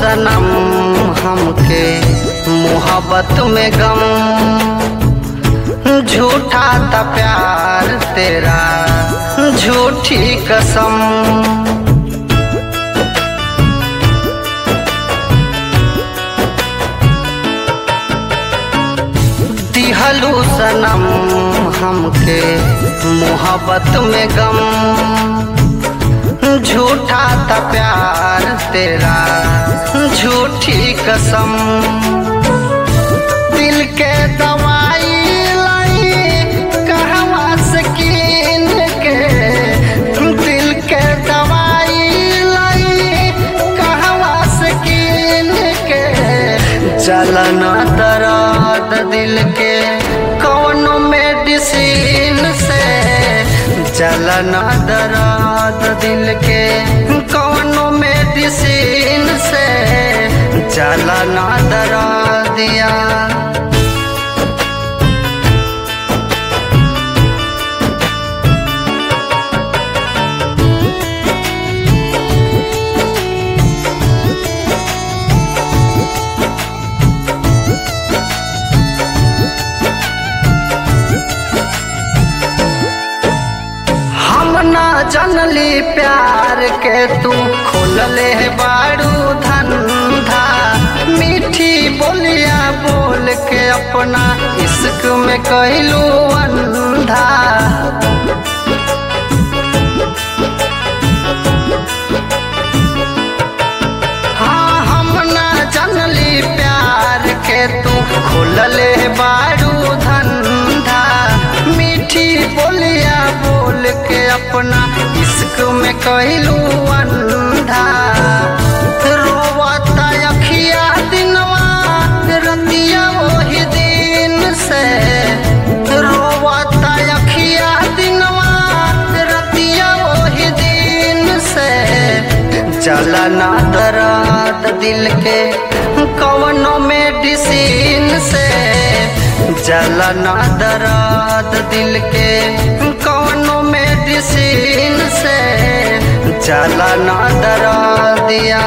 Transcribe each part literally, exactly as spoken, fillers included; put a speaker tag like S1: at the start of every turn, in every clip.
S1: सनम हमके मोहब्बत में गम, झूठा था प्यार तेरा झूठी कसम। दिहलू सनम हमके मोहब्बत में गम, झूठा था प्यार तेरा झूठी कसम। दिल के दवाई लाई कहवा से कीन के, दिल के दवाई लाई कहवा से कीन के। जलना दर्द दिल के कौनो मेडिसिन से, जलना दर्द दिल के कौनो मेडिसिन से, जलना दर्द दिया। जनली प्यार के तू खोलले बारू धंधा, मीठी बोलिया बोल के अपना इश्क में कहलू अंधा। हाँ हम ना जनली प्यार के तू खोलले बारू धंधा, मीठी बोलिया बोल के अपना इश्क में कहलू अंधा। रोवता अखिया दिनवा रतिया वही दिन से, रोवता अखिया दिनवा रतिया वही दिन से। जलना दर्द दिल के कौनो मेडिसिन से, जलना दर्द दिल के कौनो मेडिसिन से, जलना दर्द दिया।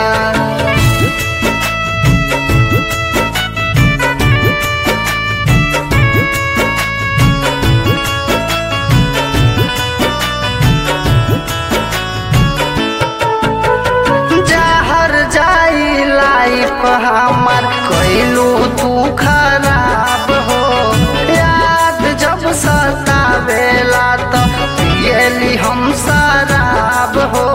S1: जहर जाई लाइफ हमार कैलू तू खराब हो, याद जब सतावेला तो पियली हम शराब हो।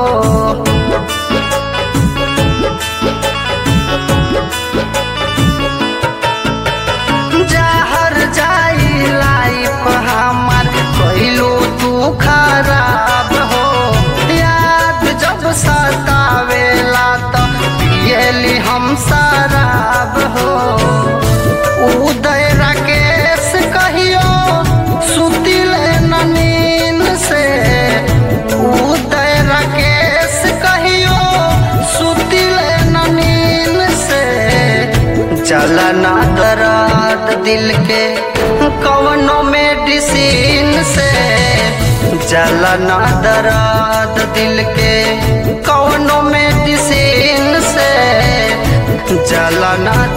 S1: जहर जाई लाइफ हमार कैलू तू खराब हो, याद जब सतावेला तो पियली हम शराब हो। उदय राकेश कहियो सुतिल न नींद से, उदय राकेश कहियो सुतिल न नींद से। जलना दर्द दिल के कौनो मेडिसिन से, जलना दर्द दिल के कौनो मेडिसिन से, जलना